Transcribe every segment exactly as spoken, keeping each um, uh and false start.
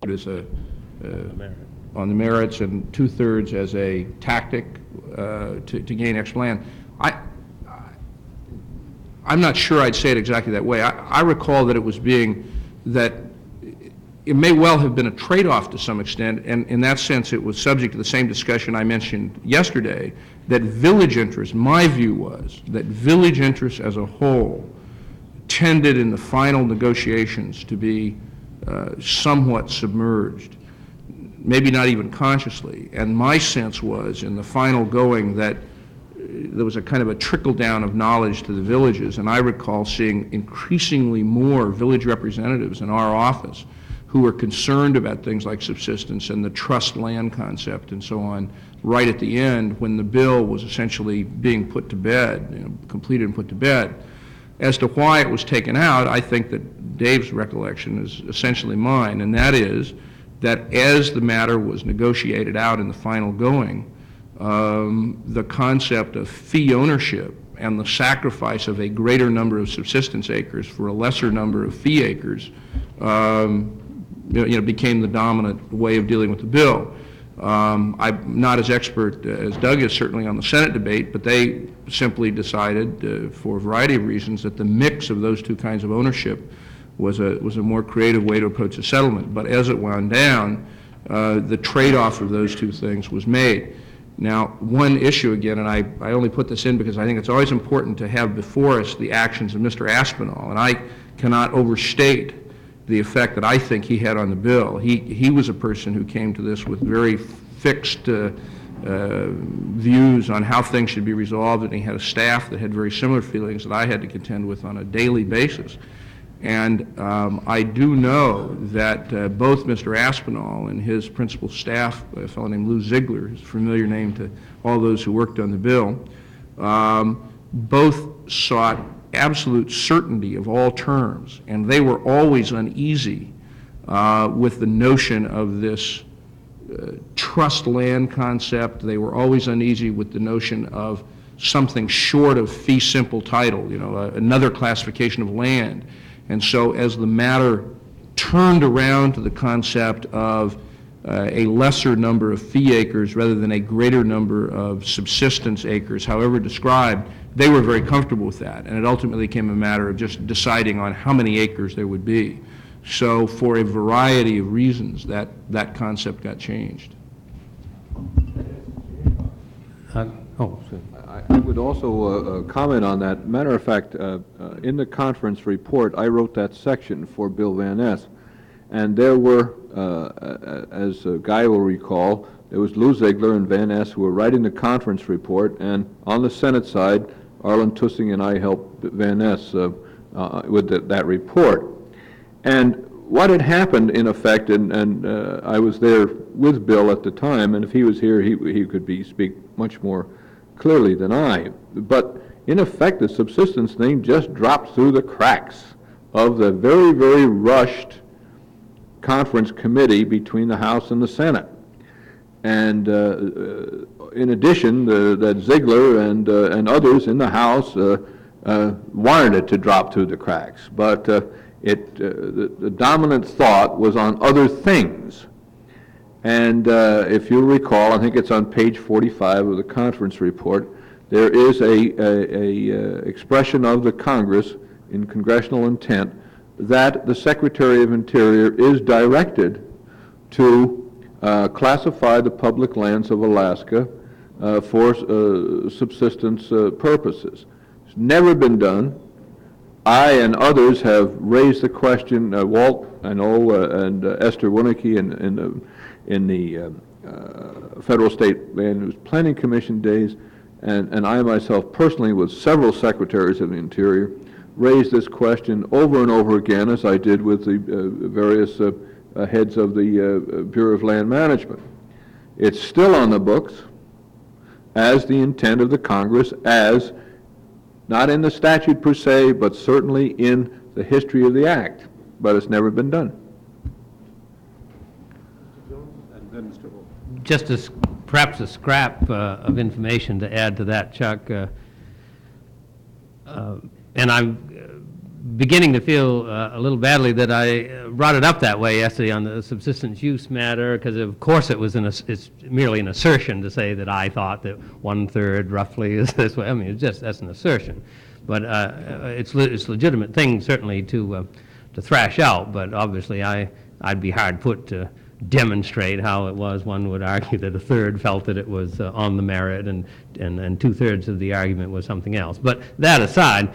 as a, uh, on the merits and two-thirds as a tactic uh, to, to gain extra land. I, I'm not sure I'd say it exactly that way. I, I recall that it was being, that it may well have been a trade-off to some extent, and in that sense it was subject to the same discussion I mentioned yesterday, that village interest, my view was that village interest as a whole tended in the final negotiations to be uh, somewhat submerged, maybe not even consciously. And my sense was in the final going that there was a kind of a trickle down of knowledge to the villages, and I recall seeing increasingly more village representatives in our office who were concerned about things like subsistence and the trust land concept and so on right at the end when the bill was essentially being put to bed, you know, completed and put to bed. As to why it was taken out, I think that Dave's recollection is essentially mine, and that is that as the matter was negotiated out in the final going, um, the concept of fee ownership and the sacrifice of a greater number of subsistence acres for a lesser number of fee acres um, you know, became the dominant way of dealing with the bill. Um, I'm not as expert as Doug is certainly on the Senate debate, but they simply decided uh, for a variety of reasons that the mix of those two kinds of ownership was a, was a more creative way to approach the settlement. But as it wound down, uh, the trade-off of those two things was made. Now, one issue again, and I, I only put this in because I think it's always important to have before us the actions of Mister Aspinall, and I cannot overstate the effect that I think he had on the bill. He, he was a person who came to this with very fixed uh, uh, views on how things should be resolved, and he had a staff that had very similar feelings that I had to contend with on a daily basis. And um, I do know that uh, both Mister Aspinall and his principal staff, a fellow named Lou Ziegler, who's a familiar name to all those who worked on the bill, um, both sought absolute certainty of all terms, and they were always uneasy uh, with the notion of this uh, trust land concept. They were always uneasy with the notion of something short of fee simple title, you know, uh, another classification of land. And so as the matter turned around to the concept of uh, a lesser number of fee acres rather than a greater number of subsistence acres, however described, they were very comfortable with that. And it ultimately became a matter of just deciding on how many acres there would be. So for a variety of reasons, that, that concept got changed. Uh, oh, sorry. I, I would also uh, uh, comment on that. Matter of fact, uh, uh, in the conference report, I wrote that section for Bill Van Ness. And there were, uh, as uh, Guy will recall, there was Lou Ziegler and Van Ness who were writing the conference report, and on the Senate side, Arlen Tussing and I helped Van Ness uh, uh, with the, that report. And what had happened, in effect, and, and uh, I was there with Bill at the time, and if he was here, he, he could be speak much more clearly than I. But in effect, the subsistence thing just dropped through the cracks of the very, very rushed conference committee between the House and the Senate. And uh, uh, in addition, the, that Ziegler and, uh, and others in the House uh, uh, wanted it to drop through the cracks. But uh, it, uh, the, the dominant thought was on other things. And uh, if you recall, I think it's on page forty-five of the conference report, there is a, a, a uh, expression of the Congress in congressional intent that the Secretary of Interior is directed to uh, classify the public lands of Alaska uh, for uh, subsistence uh, purposes. It's never been done. I and others have raised the question, uh, Walt, I know, uh, and uh, Esther Winicki in, in the, in the uh, uh, Federal State Land Use Planning Commission days, and, and I myself personally with several secretaries of the Interior raised this question over and over again, as I did with the uh, various uh, uh, heads of the uh, Bureau of Land Management. It's still on the books as the intent of the Congress, as not in the statute per se, but certainly in the history of the act, but it's never been done. Just as perhaps a scrap uh, of information to add to that, Chuck, uh, uh, and I'm beginning to feel uh, a little badly that I uh, brought it up that way yesterday on the subsistence use matter, because of course it was an, ass- it's merely an assertion to say that I thought that one-third roughly is this way. I mean, it's just, that's an assertion. But uh, it's, le- it's a legitimate thing certainly to, uh, to thrash out, but obviously I, I'd be hard put to demonstrate how it was. One would argue that a third felt that it was uh, on the merit, and, and, and two-thirds of the argument was something else. But that aside,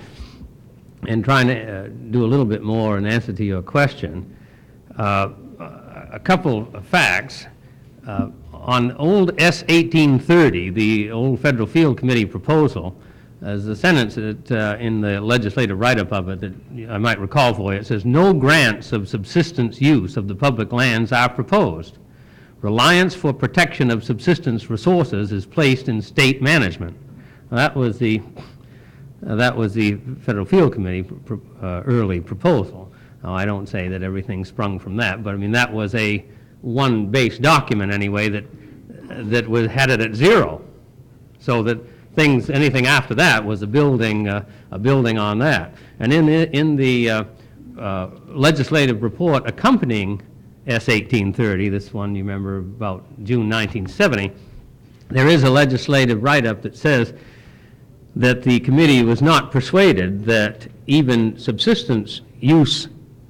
and trying to uh, do a little bit more in answer to your question, uh, a couple of facts. Uh, on old S eighteen thirty, the old Federal Field Committee proposal, as the sentence that, uh, in the legislative write-up of it that I might recall for you, it says, "No grants of subsistence use of the public lands are proposed. Reliance for protection of subsistence resources is placed in state management." Well, that was the Uh, that was the Federal Field Committee pr uh, early proposal. Now, I don't say that everything sprung from that, but I mean that was a one base document anyway that uh, that was had it at zero, so that things anything after that was a building uh, a building on that. And in the, in the uh, uh, legislative report accompanying S eighteen thirty, this one you remember about June nineteen seventy, there is a legislative write-up that says that the committee was not persuaded that even subsistence use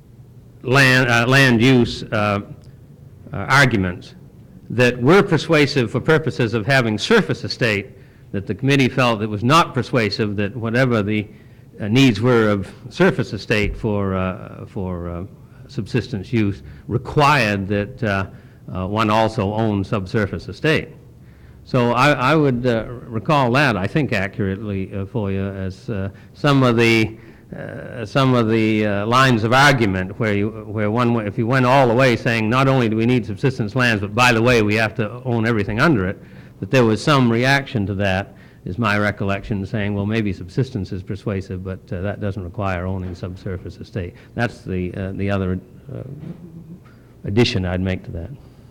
land, uh, land use uh, uh, arguments that were persuasive for purposes of having surface estate, that the committee felt it was not persuasive that whatever the uh, needs were of surface estate for, uh, for uh, subsistence use required that uh, uh, one also own subsurface estate. So I, I would uh, recall that, I think, accurately uh, for you as uh, some of the uh, some of the uh, lines of argument where you where one if you went all the way saying not only do we need subsistence lands, but by the way we have to own everything under it, that there was some reaction to that, is my recollection, saying, well, maybe subsistence is persuasive, but uh, that doesn't require owning subsurface estate. That's the uh, the other uh, addition I'd make to that.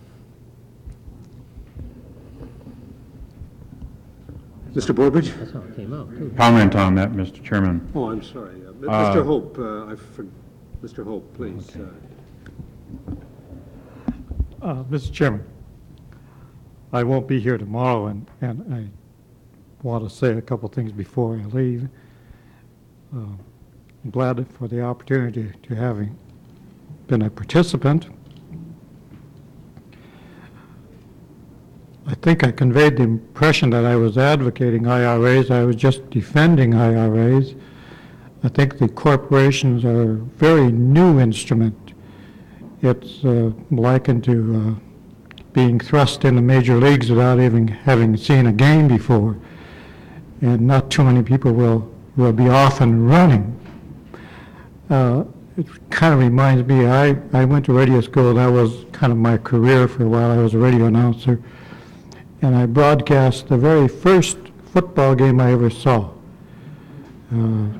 Mister Burbidge? That's how it came out, too. Comment on that, Mister Chairman. Oh, I'm sorry. Uh, M- Uh, Mister Hope, uh, I for, Mister Hope, please. uh, Uh, Mister Chairman, I won't be here tomorrow, and, and I want to say a couple things before I leave. Uh, I'm glad for the opportunity to having been a participant. I think I conveyed the impression that I was advocating I R As. I was just defending I R As. I think the corporations are a very new instrument. It's uh, likened to uh, being thrust into major leagues without even having seen a game before. And not too many people will, will be off and running. Uh, it kind of reminds me, I, I went to radio school. That was kind of my career for a while. I was a radio announcer. And I broadcast the very first football game I ever saw. Uh,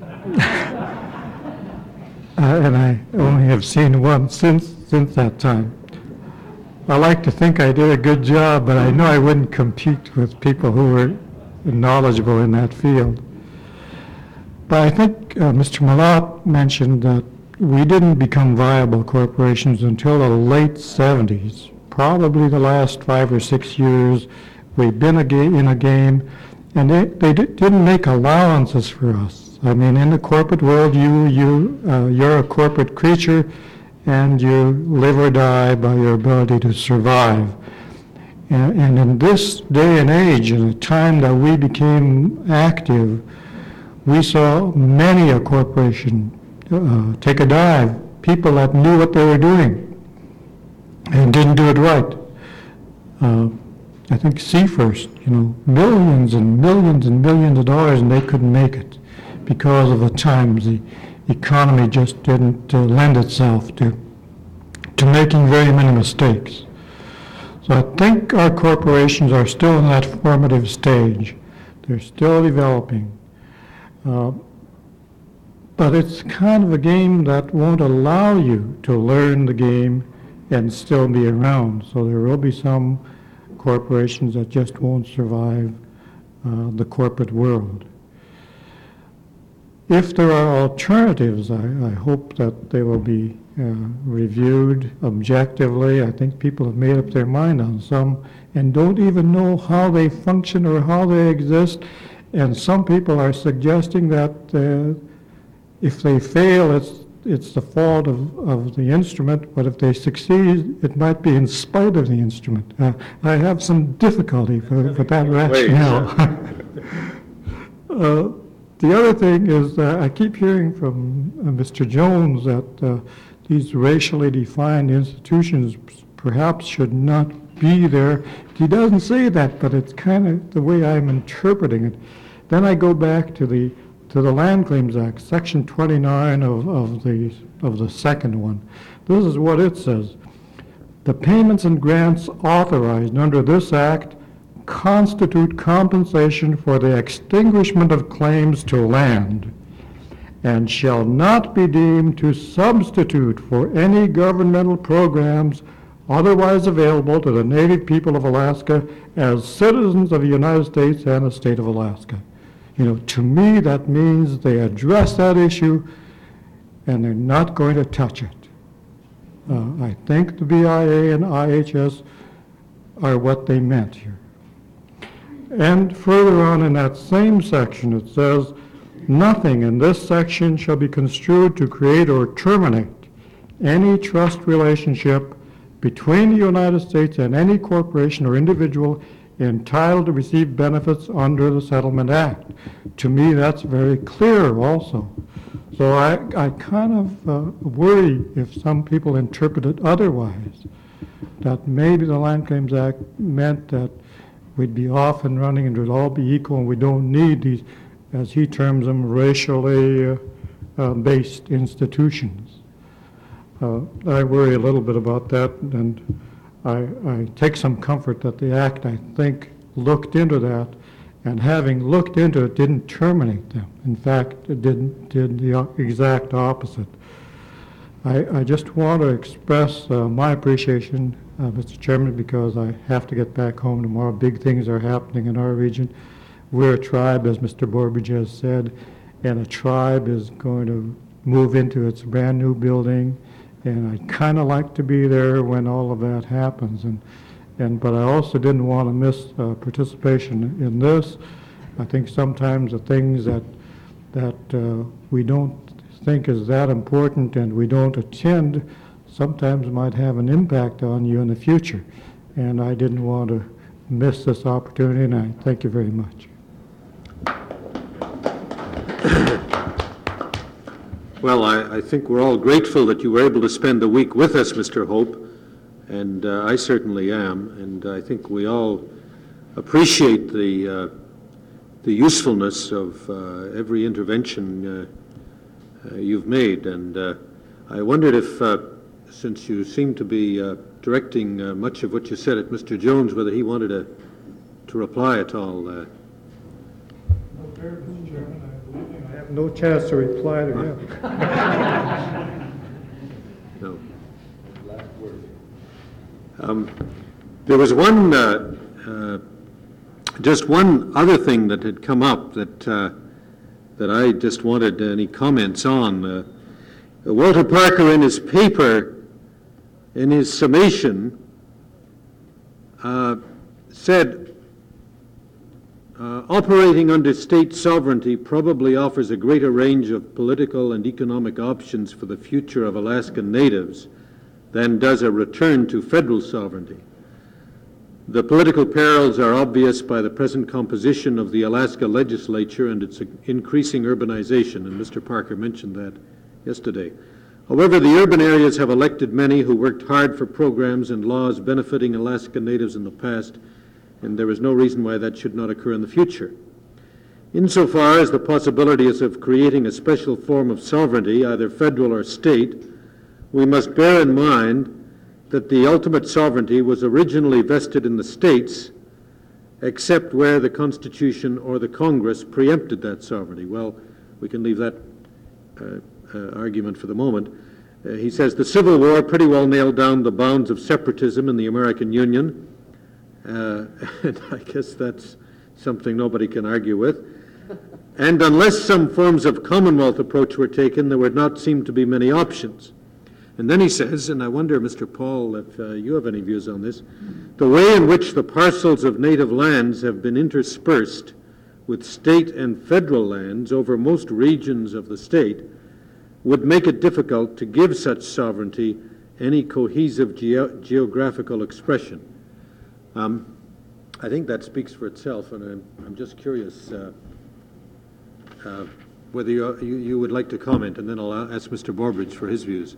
uh, and I only have seen one since, since that time. I like to think I did a good job, but I know I wouldn't compete with people who were knowledgeable in that field. But I think uh, Mister Malott mentioned that we didn't become viable corporations until the late seventies. Probably the last five or six years we've been a in a game, and they, they di didn't make allowances for us. I mean, in the corporate world, you, you, uh, you're a corporate creature, and you live or die by your ability to survive. And, and in this day and age, in the time that we became active, we saw many a corporation uh, take a dive, people that knew what they were doing and didn't do it right. Uh, I think Seafirst, you know, millions and millions and millions of dollars, and they couldn't make it because of the times the economy just didn't uh, lend itself to to making very many mistakes. So I think our corporations are still in that formative stage. They're still developing. Uh, but it's kind of a game that won't allow you to learn the game and still be around. So there will be some corporations that just won't survive uh, the corporate world. if there are alternatives, I, I hope that they will be uh, reviewed objectively. I think people have made up their mind on some and don't even know how they function or how they exist. And some people are suggesting that uh, if they fail, it's it's the fault of, of the instrument, but if they succeed, it might be in spite of the instrument. Uh, I have some difficulty with, with that rationale. uh, the other thing is uh, I keep hearing from uh, Mister Jones that uh, these racially defined institutions perhaps should not be there. He doesn't say that, but it's kind of the way I'm interpreting it. Then I go back to the to the Land Claims Act, Section twenty-nine of, of the of the second one. This is what it says. The payments and grants authorized under this act constitute compensation for the extinguishment of claims to land and shall not be deemed to substitute for any governmental programs otherwise available to the native people of Alaska as citizens of the United States and the state of Alaska. You know, to me, that means they address that issue and they're not going to touch it. Uh, I think the B I A and I H S are what they meant here. And further on in that same section, it says, nothing in this section shall be construed to create or terminate any trust relationship between the United States and any corporation or individual entitled to receive benefits under the Settlement Act. To me, that's very clear also. So I, I kind of uh, worry if some people interpret it otherwise, that maybe the Land Claims Act meant that we'd be off and running and it would all be equal and we don't need these, as he terms them, racially uh, uh, based institutions. Uh, I worry a little bit about that, and I, I take some comfort that the Act, I think, looked into that, and having looked into it, didn't terminate them. In fact, it didn't, did the exact opposite. I, I just want to express uh, my appreciation, uh, Mister Chairman, because I have to get back home tomorrow. Big things are happening in our region. We're a tribe, as Mister Burbidge has said, and a tribe is going to move into its brand new building. And I kind of like to be there when all of that happens. And, and but I also didn't want to miss uh, participation in this. I think sometimes the things that that uh, we don't think is that important and we don't attend sometimes might have an impact on you in the future. And I didn't want to miss this opportunity, and I thank you very much. Well, I, I think we're all grateful that you were able to spend the week with us, Mister Hope, and uh, I certainly am, and I think we all appreciate the uh, the usefulness of uh, every intervention uh, uh, you've made, and uh, I wondered if, uh, since you seem to be uh, directing uh, much of what you said at Mister Jones, whether he wanted to, to reply at all. Uh, I have no chance to reply to him. No. Um, there was one, uh, uh, just one other thing that had come up that uh, that I just wanted any comments on. Uh, Walter Parker, in his paper, in his summation, uh, said, Uh, operating under state sovereignty probably offers a greater range of political and economic options for the future of Alaskan natives than does a return to federal sovereignty. The political perils are obvious by the present composition of the Alaska legislature and its increasing urbanization, and Mister Parker mentioned that yesterday. However, the urban areas have elected many who worked hard for programs and laws benefiting Alaskan natives in the past, and there is no reason why that should not occur in the future. Insofar as the possibilities of creating a special form of sovereignty, either federal or state, we must bear in mind that the ultimate sovereignty was originally vested in the states, except where the Constitution or the Congress preempted that sovereignty. Well, we can leave that uh, uh, argument for the moment. Uh, he says the Civil War pretty well nailed down the bounds of separatism in the American Union. Uh, and I guess that's something nobody can argue with. And unless some forms of Commonwealth approach were taken, there would not seem to be many options. And then he says, and I wonder, Mister Paul, if uh, you have any views on this, the way in which the parcels of native lands have been interspersed with state and federal lands over most regions of the state would make it difficult to give such sovereignty any cohesive ge- geographical expression. Um, I think that speaks for itself, and I'm, I'm just curious uh, uh, whether you, you, you would like to comment, and then I'll ask Mister Borbridge for his views.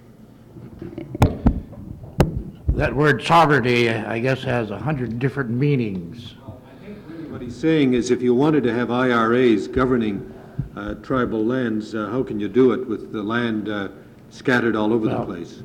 That word sovereignty, I guess, has a hundred different meanings. I think really what he's saying is if you wanted to have I R As governing uh, tribal lands, uh, how can you do it with the land uh, scattered all over Well, the place?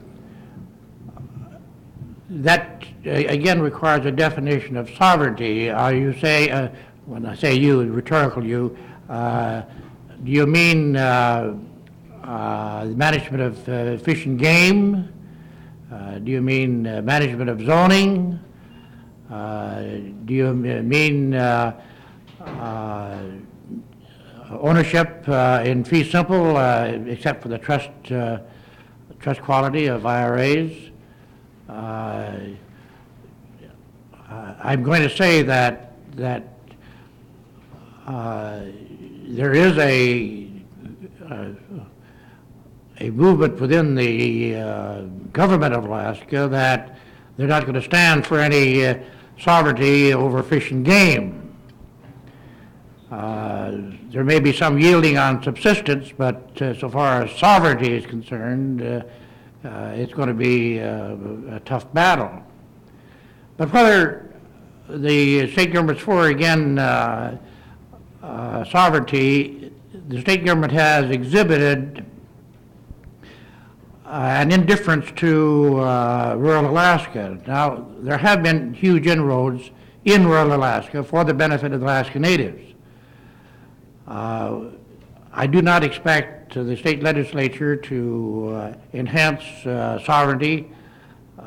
That, uh, again, requires a definition of sovereignty. Uh, you say, uh, when I say you, rhetorical you, uh, do you mean uh, uh, the management of uh, fish and game? Uh, do you mean uh, management of zoning? Uh, do you mean uh, uh, ownership uh, in fee simple, uh, except for the trust uh, trust quality of I R As? Uh, I'm going to say that that uh, there is a, a a movement within the uh, government of Alaska that they're not going to stand for any uh, sovereignty over fish and game. Uh, there may be some yielding on subsistence, but uh, so far as sovereignty is concerned, uh, uh, it's going to be uh, a tough battle. But whether the state government's for, again, uh, uh, sovereignty, the state government has exhibited Uh, an indifference to uh, rural Alaska. Now, there have been huge inroads in rural Alaska for the benefit of the Alaska Natives. Uh, I do not expect uh, the state legislature to uh, enhance uh, sovereignty uh,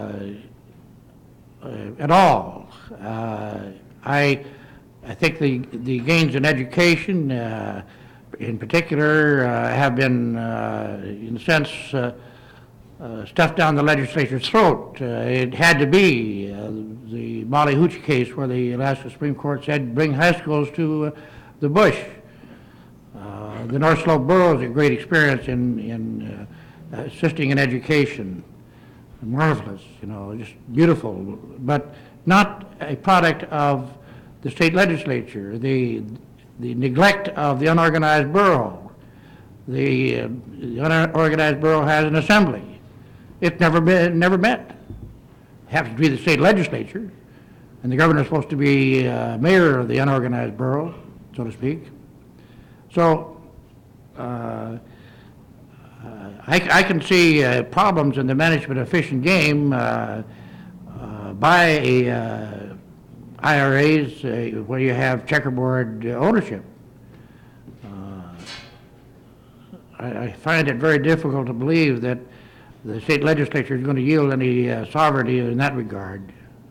uh, at all. Uh, I, I think the, the gains in education uh, in particular, uh, have been, uh, in a sense, uh, uh, stuffed down the legislature's throat. Uh, it had to be. Uh, the Molly Hooch case where the Alaska Supreme Court said bring high schools to uh, the bush. Uh, the North Slope Borough is a great experience in, in uh, assisting in education. Marvelous, you know, just beautiful, but not a product of the state legislature. The the neglect of the unorganized borough. The, uh, the unorganized borough has an assembly. It's never been, never met. It happens to be the state legislature, and the governor is supposed to be uh, mayor of the unorganized borough, so to speak. So uh, uh, I, I can see uh, problems in the management of fish and game uh, uh, by a uh, I R As uh, where you have checkerboard uh, ownership. Uh, I, I find it very difficult to believe that the state legislature is going to yield any uh, sovereignty in that regard.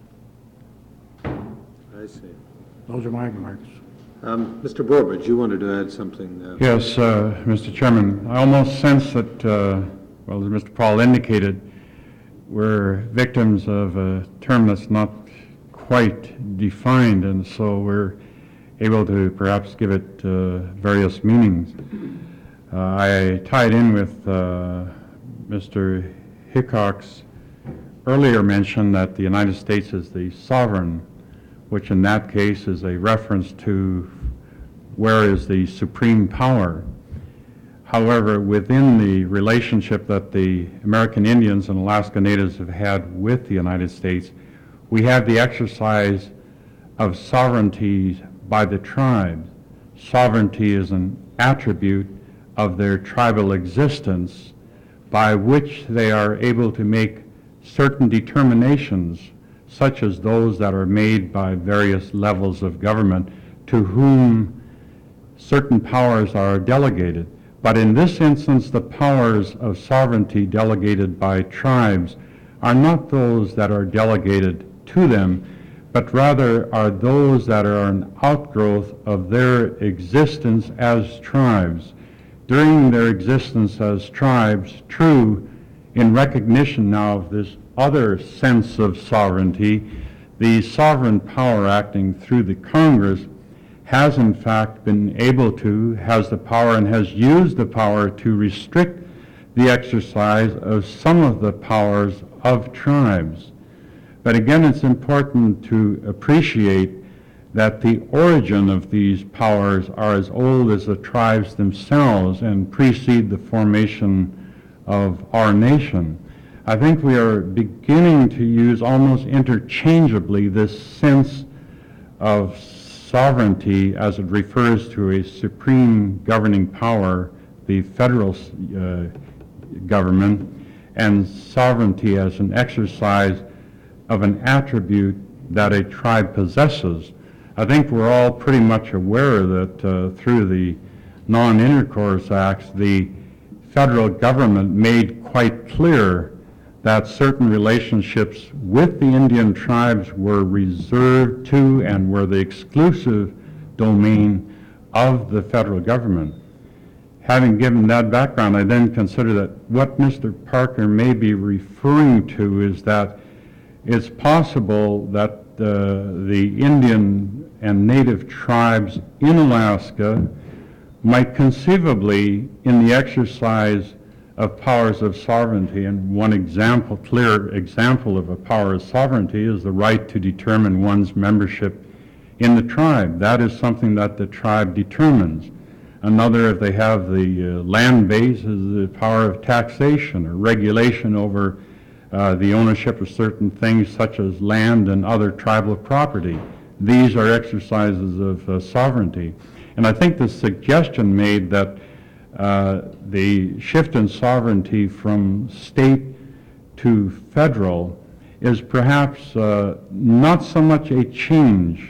I see. Those are my remarks. Um, Mister Borbridge, you wanted to add something. Uh, Yes, uh, Mister Chairman, I almost sense that, uh, well, as Mister Paul indicated, we're victims of a term that's not quite defined, and so we're able to perhaps give it uh, various meanings. Uh, I tied in with uh, Mister Hickok's earlier mention that the United States is the sovereign, which in that case is a reference to where is the supreme power. However, within the relationship that the American Indians and Alaska Natives have had with the United States, we have the exercise of sovereignty by the tribes. Sovereignty is an attribute of their tribal existence by which they are able to make certain determinations, such as those that are made by various levels of government to whom certain powers are delegated. But in this instance, the powers of sovereignty delegated by tribes are not those that are delegated to them, but rather are those that are an outgrowth of their existence as tribes. During their existence as tribes, true, in recognition now of this other sense of sovereignty, the sovereign power acting through the Congress has in fact been able to, has the power and has used the power to restrict the exercise of some of the powers of tribes. But again, it's important to appreciate that the origin of these powers are as old as the tribes themselves and precede the formation of our nation. I think we are beginning to use almost interchangeably this sense of sovereignty as it refers to a supreme governing power, the federal uh, government, and sovereignty as an exercise of an attribute that a tribe possesses. I think we're all pretty much aware that uh, through the Non-Intercourse Acts, the federal government made quite clear that certain relationships with the Indian tribes were reserved to and were the exclusive domain of the federal government. Having given that background, I then consider that what Mister Parker may be referring to is that it's possible that uh, the Indian and Native tribes in Alaska might conceivably, in the exercise of powers of sovereignty, and one example, clear example of a power of sovereignty is the right to determine one's membership in the tribe. That is something that the tribe determines. Another, if they have the uh, land base, is the power of taxation or regulation over uh, the ownership of certain things such as land and other tribal property. These are exercises of uh, sovereignty. And I think the suggestion made that uh, the shift in sovereignty from state to federal is perhaps uh, not so much a change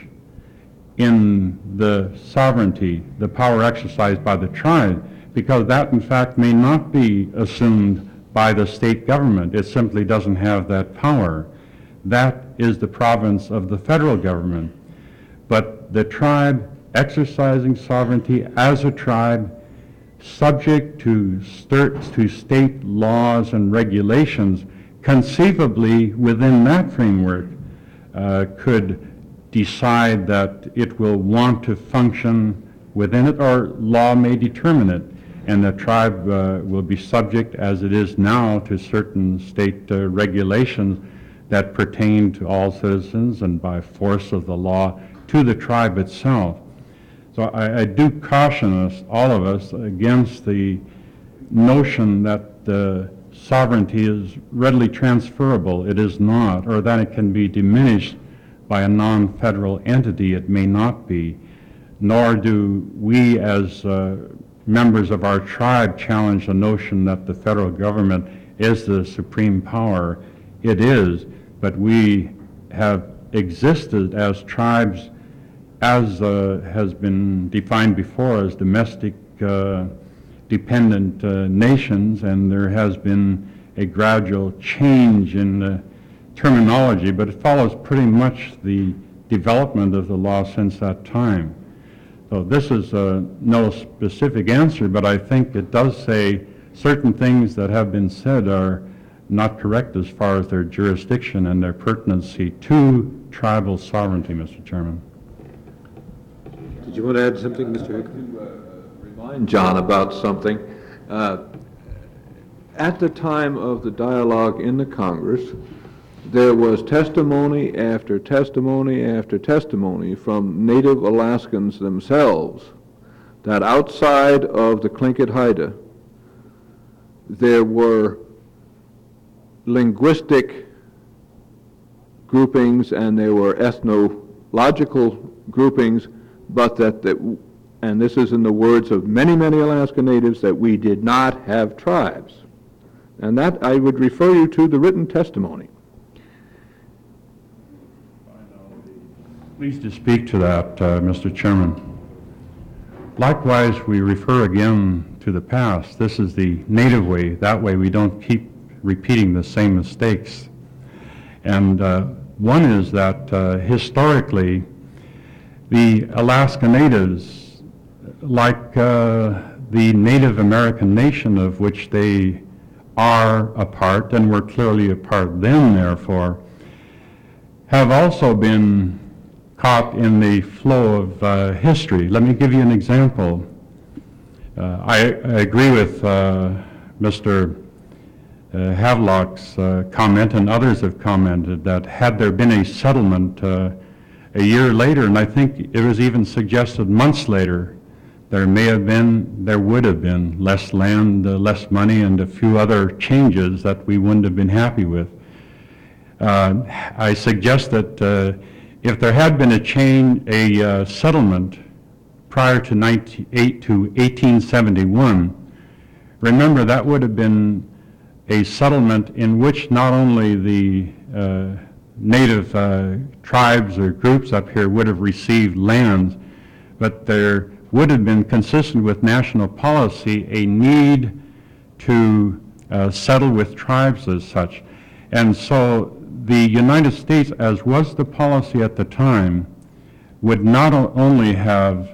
in the sovereignty, the power exercised by the tribe, because that in fact may not be assumed by the state government. It simply doesn't have that power. That is the province of the federal government. But the tribe exercising sovereignty as a tribe, subject to, to state laws and regulations, conceivably within that framework uh, could decide that it will want to function within it, or law may determine it, and the tribe uh, will be subject, as it is now, to certain state uh, regulations that pertain to all citizens and by force of the law to the tribe itself. So I, I do caution us, all of us, against the notion that the sovereignty is readily transferable. It is not, or that it can be diminished by a non-federal entity. It may not be, nor do we as uh, members of our tribe challenge the notion that the federal government is the supreme power. It is, but we have existed as tribes, as uh, has been defined before, as domestic uh, dependent uh, nations, and there has been a gradual change in the terminology, but it follows pretty much the development of the law since that time. So this is uh, no specific answer, but I think it does say certain things that have been said are not correct as far as their jurisdiction and their pertinency to tribal sovereignty, Mister Chairman. Did you want to add something, Mister Hickman? To uh, remind John about something. Uh, at the time of the dialogue in the Congress, there was testimony after testimony after testimony from Native Alaskans themselves that outside of the Tlingit Haida, there were linguistic groupings and there were ethnological groupings, but that, that, and this is in the words of many, many Alaska Natives, that we did not have tribes. And that I would refer you to the written testimony. Pleased to speak to that, uh, Mister Chairman. Likewise, we refer again to the past. This is the native way. That way we don't keep repeating the same mistakes. And uh, One is that uh, historically, the Alaska Natives, like uh, the Native American nation of which they are a part, and were clearly a part then, therefore, have also been caught in the flow of uh, history. Let me give you an example. Uh, I, I agree with uh, Mister Uh, Havelock's uh, comment, and others have commented, that had there been a settlement uh, a year later, and I think it was even suggested months later, there may have been, there would have been less land, uh, less money, and a few other changes that we wouldn't have been happy with. Uh, I suggest that uh, if there had been a change, a uh, settlement prior to eighteen seventy-one, remember that would have been a settlement in which not only the uh, native uh, tribes or groups up here would have received lands, but there would have been, consistent with national policy, a need to uh, settle with tribes as such. And so the United States, as was the policy at the time, would not only have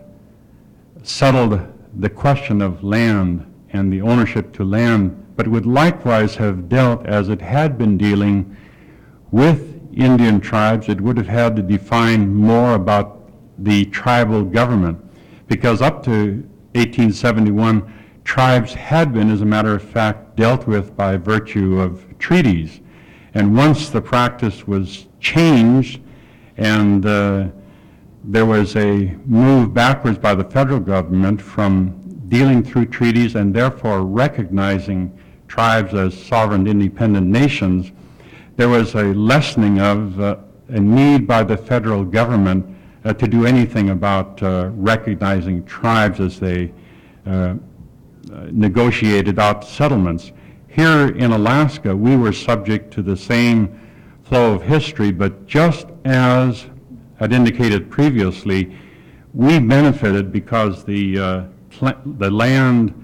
settled the question of land and the ownership to land, but would likewise have dealt, as it had been dealing, with Indian tribes. It would have had to define more about the tribal government, because up to eighteen seventy-one, tribes had been, as a matter of fact, dealt with by virtue of treaties. And once the practice was changed and uh, there was a move backwards by the federal government from dealing through treaties and therefore recognizing tribes as sovereign independent nations, there was a lessening of uh, a need by the federal government uh, to do anything about uh, recognizing tribes as they uh, negotiated out settlements. Here in Alaska, we were subject to the same flow of history, but just as I'd indicated previously, we benefited because the, uh, the land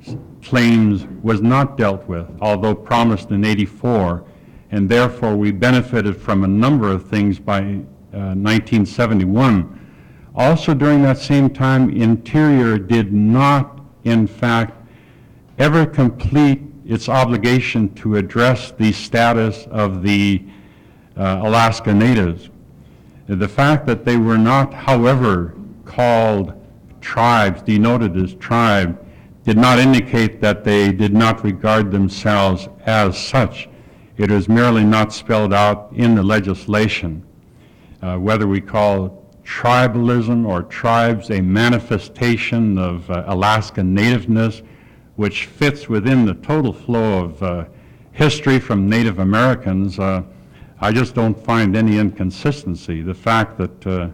claims was not dealt with, although promised in eighty-four, and therefore we benefited from a number of things by uh, nineteen seventy-one. Also during that same time, Interior did not, in fact, ever complete its obligation to address the status of the uh, Alaska Natives. The fact that they were not, however, called tribes, denoted as tribe, did not indicate that they did not regard themselves as such. It was merely not spelled out in the legislation. Uh, whether we call tribalism or tribes a manifestation of uh, Alaskan nativeness, which fits within the total flow of uh, history from Native Americans, uh, I just don't find any inconsistency. The fact that uh,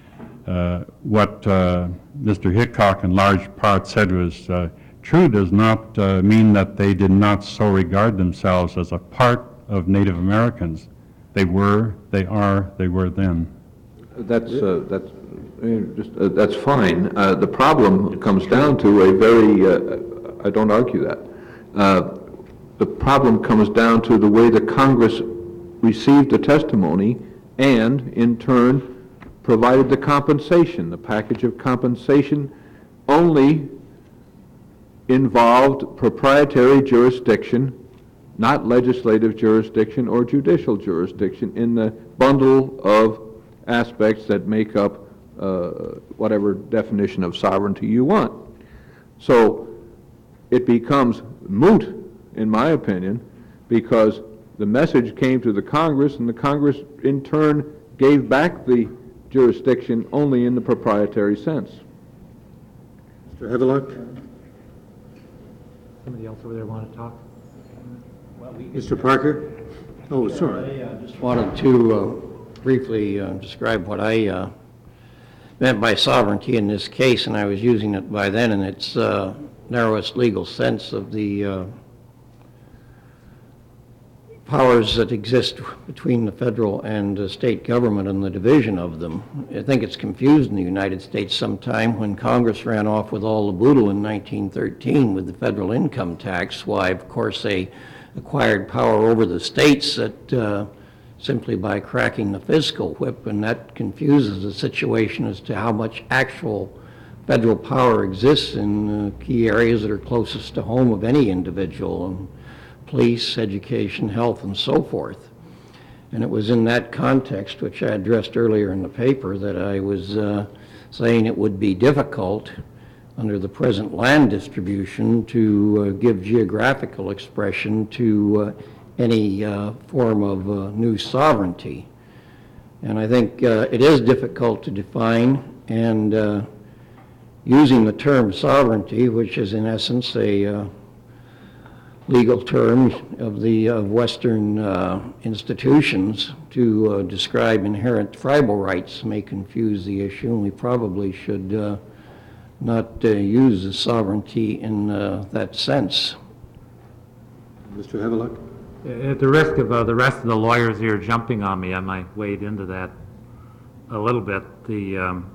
uh, what uh, Mister Hickok in large part said was uh, true does not uh, mean that they did not so regard themselves as a part of Native Americans. They were, they are, they were then. That's, uh, that's, uh, just, uh, that's fine. Uh, the problem comes down to a very, uh, I don't argue that. Uh, the problem comes down to the way the Congress received the testimony and, in turn, provided the compensation. The package of compensation only involved proprietary jurisdiction, not legislative jurisdiction or judicial jurisdiction, in the bundle of aspects that make up uh, whatever definition of sovereignty you want. So it becomes moot, in my opinion, because the message came to the Congress, and the Congress in turn gave back the jurisdiction only in the proprietary sense. Mister Havelock? Somebody else over there want to talk? Mister Parker? Oh, sorry. I uh, just wanted to uh, briefly uh, describe what I uh, meant by sovereignty in this case, and I was using it by then in its uh, narrowest legal sense of the uh, powers that exist between the federal and the state government and the division of them. I think it's confused in the United States sometime when Congress ran off with all the boodle in nineteen thirteen with the federal income tax, why, of course, they acquired power over the states that uh, simply by cracking the fiscal whip, and that confuses the situation as to how much actual federal power exists in uh, key areas that are closest to home of any individual, and police, education, health, and so forth. And it was in that context, which I addressed earlier in the paper, that I was uh, saying it would be difficult under the present land distribution to uh, give geographical expression to uh, any uh, form of uh, new sovereignty. And I think uh, it is difficult to define, and uh, using the term sovereignty, which is in essence a uh, legal term of the of Western uh, institutions to uh, describe inherent tribal rights, may confuse the issue, and we probably should uh, not uh, use the sovereignty in uh, that sense. Mister Havelock? At the risk of uh, the rest of the lawyers here jumping on me, I might wade into that a little bit. The um,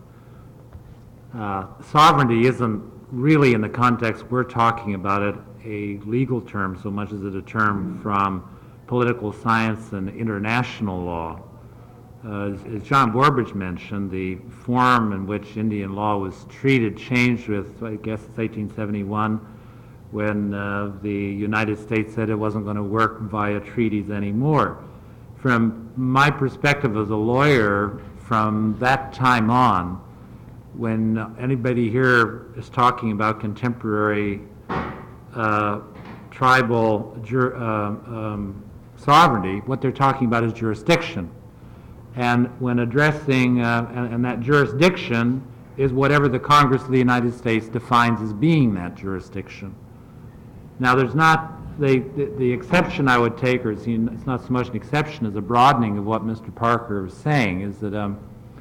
uh, sovereignty isn't really, in the context we're talking about it, a legal term so much as it a term from political science and international law. Uh, as, as John Borbridge mentioned, the form in which Indian law was treated changed with, I guess it's eighteen seventy-one, when uh, the United States said it wasn't going to work via treaties anymore. From my perspective as a lawyer, from that time on, when anybody here is talking about contemporary uh, tribal jur uh, um, sovereignty, what they're talking about is jurisdiction. And when addressing, uh, and, and that jurisdiction is whatever the Congress of the United States defines as being that jurisdiction. Now, there's not, the, the, the exception I would take, or it's, it's not so much an exception as a broadening of what Mister Parker was saying, is that um,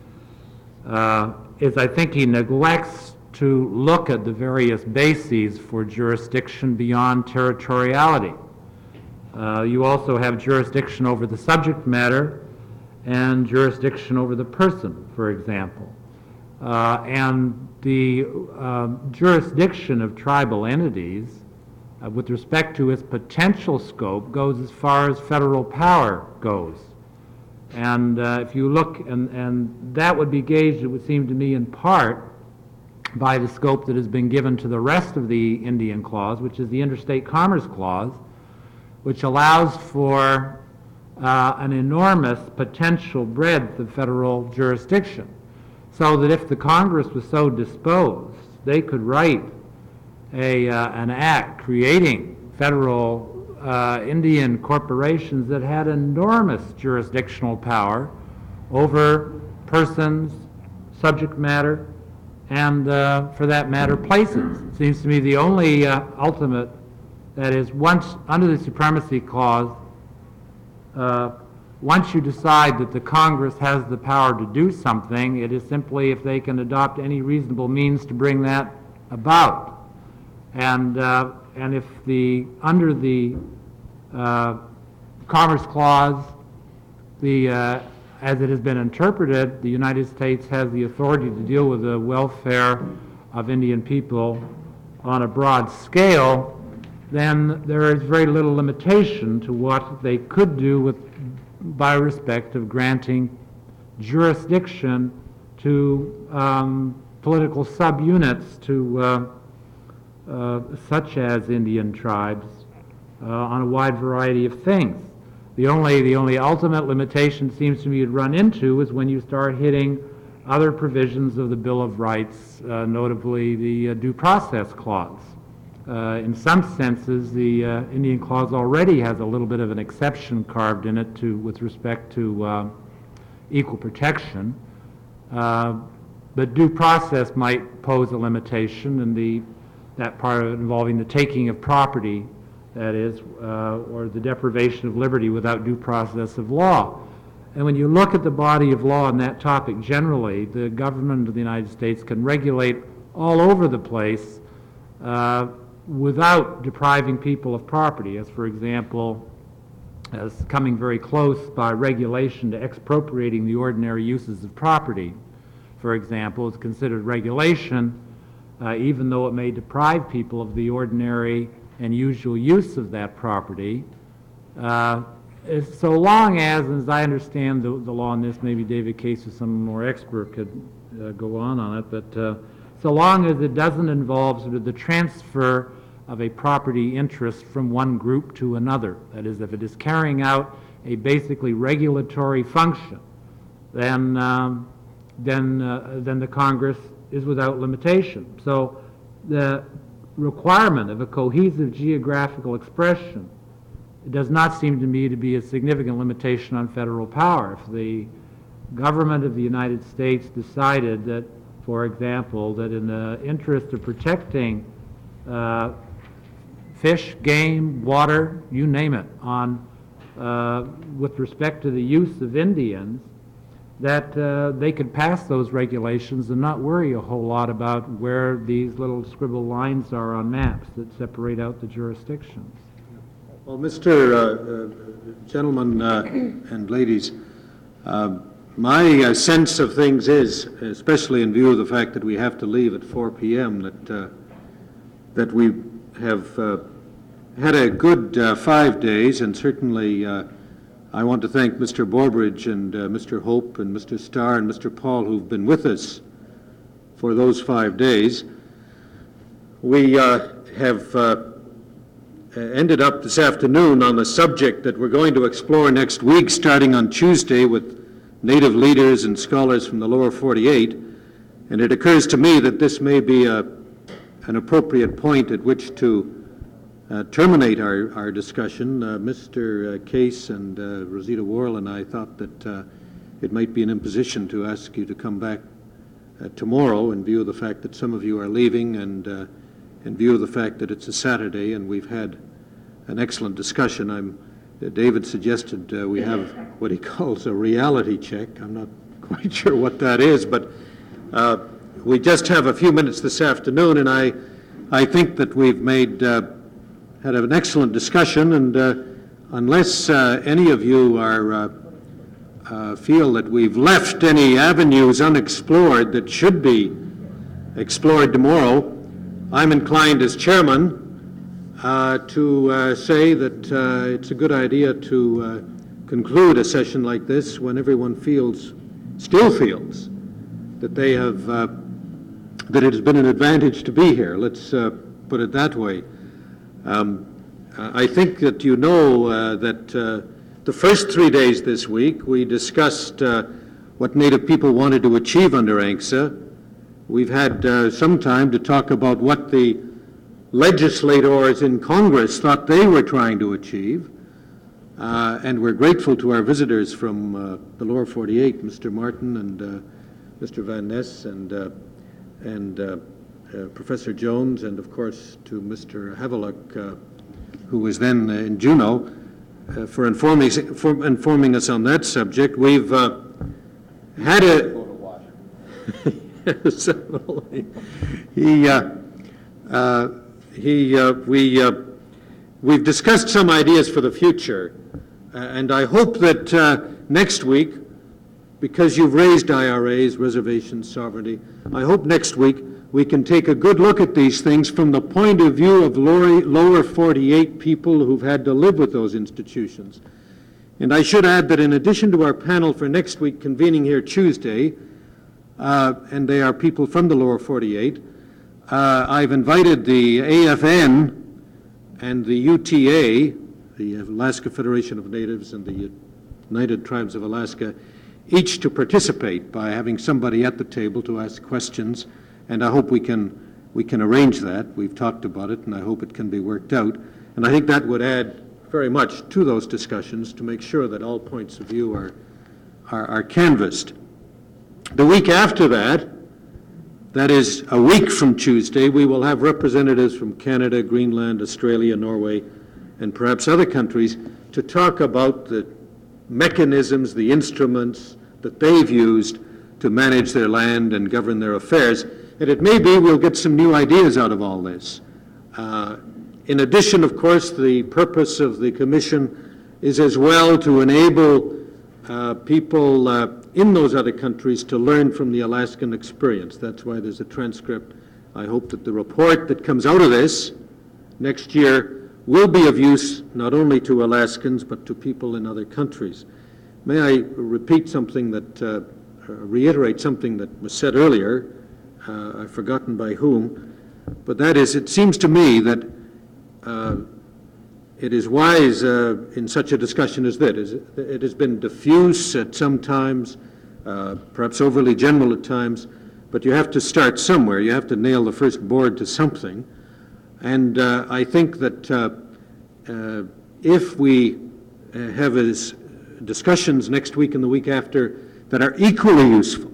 uh, is I think he neglects to look at the various bases for jurisdiction beyond territoriality. Uh, you also have jurisdiction over the subject matter and jurisdiction over the person, for example. Uh, and the uh, jurisdiction of tribal entities Uh, with respect to its potential scope goes as far as federal power goes. And uh, if you look, and, and that would be gauged, it would seem to me, in part by the scope that has been given to the rest of the Indian Clause, which is the Interstate Commerce Clause, which allows for uh, an enormous potential breadth of federal jurisdiction. So that if the Congress was so disposed, they could write A, uh, an act creating federal uh, Indian corporations that had enormous jurisdictional power over persons, subject matter, and uh, for that matter, places. It seems to me the only uh, ultimate, that is, once under the Supremacy Clause, uh, once you decide that the Congress has the power to do something, it is simply if they can adopt any reasonable means to bring that about. And, uh, and if the, under the uh, Commerce Clause, the, uh, as it has been interpreted, the United States has the authority to deal with the welfare of Indian people on a broad scale, then there is very little limitation to what they could do with, by respect of granting jurisdiction to um, political subunits to uh, Uh, such as Indian tribes, uh, on a wide variety of things. The only, the only ultimate limitation seems to me you'd run into is when you start hitting other provisions of the Bill of Rights, uh, notably the uh, Due Process Clause. Uh, in some senses, the uh, Indian Clause already has a little bit of an exception carved in it to, with respect to uh, equal protection, uh, but due process might pose a limitation, and the that part of it involving the taking of property, that is, uh, or the deprivation of liberty without due process of law. And when you look at the body of law on that topic generally, the government of the United States can regulate all over the place uh, without depriving people of property, as, for example, as coming very close by regulation to expropriating the ordinary uses of property. For example, is considered regulation, Uh, even though it may deprive people of the ordinary and usual use of that property, uh, as- so long as, as I understand the, the law on this, maybe David Case or some more expert could uh, go on on it, but uh, so long as it doesn't involve sort of the transfer of a property interest from one group to another, that is, if it is carrying out a basically regulatory function, then, um, then, uh, then the Congress is without limitation. So the requirement of a cohesive geographical expression, it does not seem to me to be a significant limitation on federal power. If the government of the United States decided that, for example, that in the interest of protecting uh, fish, game, water, you name it, on uh, with respect to the use of Indians, that uh, they could pass those regulations and not worry a whole lot about where these little scribbled lines are on maps that separate out the jurisdictions. Well, Mister Uh, uh, gentlemen uh, and ladies, uh, my uh, sense of things is, especially in view of the fact that we have to leave at four p m, that uh, that we have uh, had a good uh, five days, and certainly uh, I want to thank Mister Borbridge and uh, Mister Hope and Mister Starr and Mister Paul who've been with us for those five days. We uh, have uh, ended up this afternoon on the subject that we're going to explore next week, starting on Tuesday, with Native leaders and scholars from the lower forty-eight, and it occurs to me that this may be a, an appropriate point at which to uh, terminate our, our discussion. Uh, Mister Case and uh, Rosita Worrell and I thought that uh, it might be an imposition to ask you to come back uh, tomorrow, in view of the fact that some of you are leaving, and uh, in view of the fact that it's a Saturday and we've had an excellent discussion. I'm Uh, David suggested uh, we have what he calls a reality check. I'm not quite sure what that is, but uh, we just have a few minutes this afternoon, and I, I think that we've made uh, had an excellent discussion. And uh, unless uh, any of you are uh, uh, feel that we've left any avenues unexplored that should be explored tomorrow, I'm inclined as chairman Uh, to uh, say that uh, it's a good idea to uh, conclude a session like this when everyone feels, still feels, that they have, uh, that it has been an advantage to be here. Let's uh, put it that way. Um, I think that you know uh, that uh, the first three days this week we discussed uh, what Native people wanted to achieve under A N C S A. We've had uh, some time to talk about what the legislators in Congress thought they were trying to achieve, uh, and we're grateful to our visitors from uh, the lower forty-eight, Mister Martin and uh, Mister Van Ness and uh, and uh, uh, Professor Jones, and of course to Mister Havelock, uh, who was then uh, in Juneau, uh, for informing for informing us on that subject. We've uh, had a yes, he. Uh, uh, He, uh, we, uh, we've discussed some ideas for the future, uh, and I hope that uh, next week, because you've raised I R As, reservations, sovereignty, I hope next week we can take a good look at these things from the point of view of lower, lower forty-eight people who've had to live with those institutions. And I should add that in addition to our panel for next week convening here Tuesday, uh, and they are people from the lower forty-eight, Uh, I've invited the A F N and the U T A, the Alaska Federation of Natives and the United Tribes of Alaska, each to participate by having somebody at the table to ask questions, and I hope we can we can arrange that. We've talked about it, and I hope it can be worked out. And I think that would add very much to those discussions to make sure that all points of view are are, are canvassed. The week after that, that is a week from Tuesday, we will have representatives from Canada, Greenland, Australia, Norway, and perhaps other countries to talk about the mechanisms, the instruments that they've used to manage their land and govern their affairs. And it may be we'll get some new ideas out of all this. Uh, in addition, of course, the purpose of the Commission is as well to enable uh, people uh, in those other countries to learn from the Alaskan experience. That's why there's a transcript. I hope that the report that comes out of this next year will be of use not only to Alaskans but to people in other countries. May I repeat something that, uh, reiterate something that was said earlier, uh, I've forgotten by whom, but that is, it seems to me that uh, it is wise uh, in such a discussion as this. It has been diffuse at some times, uh, perhaps overly general at times, but you have to start somewhere. You have to nail the first board to something. And uh, I think that uh, uh, if we uh, have as discussions next week and the week after that are equally useful,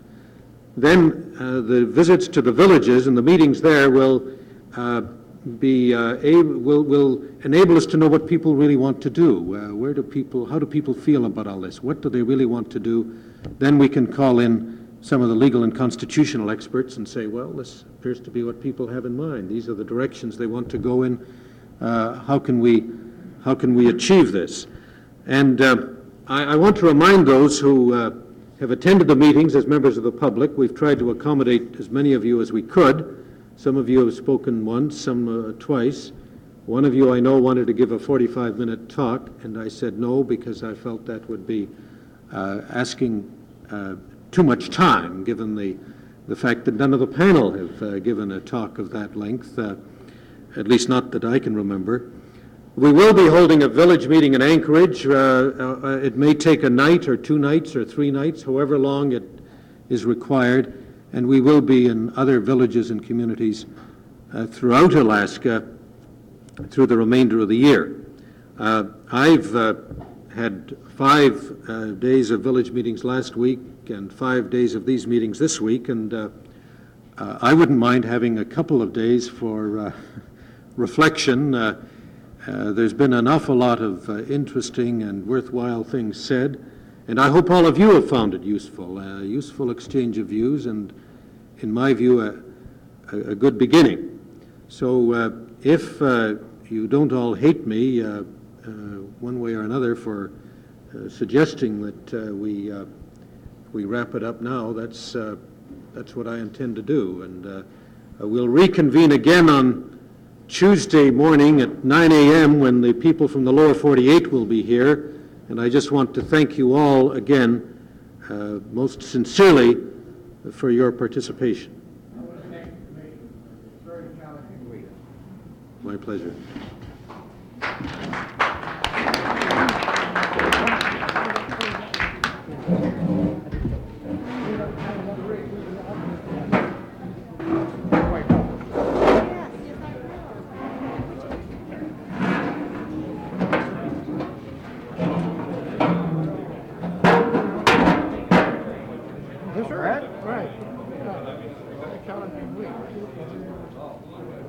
then uh, the visits to the villages and the meetings there will uh, be uh, able, will, will enable us to know what people really want to do. Uh, where do people, how do people feel about all this? What do they really want to do? Then we can call in some of the legal and constitutional experts and say, well, this appears to be what people have in mind. These are the directions they want to go in. Uh, how can we, how can we achieve this? And uh, I, I want to remind those who uh, have attended the meetings as members of the public. We've tried to accommodate as many of you as we could. Some of you have spoken once, some uh, twice. One of you I know wanted to give a forty-five minute talk, and I said no because I felt that would be uh, asking uh, too much time, given the, the fact that none of the panel have uh, given a talk of that length, uh, at least not that I can remember. We will be holding a village meeting in Anchorage. Uh, uh, it may take a night or two nights or three nights, however long it is required. And we will be in other villages and communities uh, throughout Alaska through the remainder of the year. Uh, I've uh, had five uh, days of village meetings last week and five days of these meetings this week, and uh, uh, I wouldn't mind having a couple of days for uh, reflection. Uh, uh, there's been an awful lot of uh, interesting and worthwhile things said. And I hope all of you have found it useful, a useful exchange of views, and in my view, a, a, a good beginning. So uh, if uh, you don't all hate me uh, uh, one way or another for uh, suggesting that uh, we uh, we wrap it up now, that's uh, that's what I intend to do. And uh, we'll reconvene again on Tuesday morning at nine A M when the people from the lower forty-eight will be here. And I just want to thank you all again, uh, most sincerely, for your participation. My pleasure. Right, right. Yeah. Challenging week.